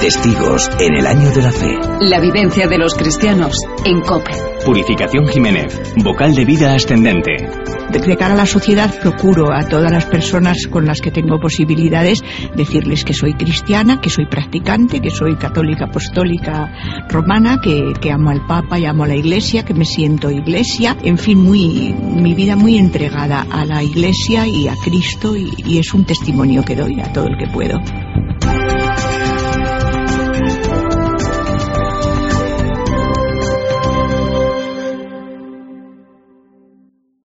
Testigos en el año de la fe. La vivencia de los cristianos en COPE. Purificación Jiménez, vocal de Vida Ascendente. De cara a la sociedad procuro a todas las personas con las que tengo posibilidades decirles que soy cristiana, que soy practicante, que soy católica apostólica romana, que amo al Papa y amo a la Iglesia, que me siento Iglesia, en fin, mi vida muy entregada a la Iglesia y a Cristo, y es un testimonio que doy a todo el que puedo.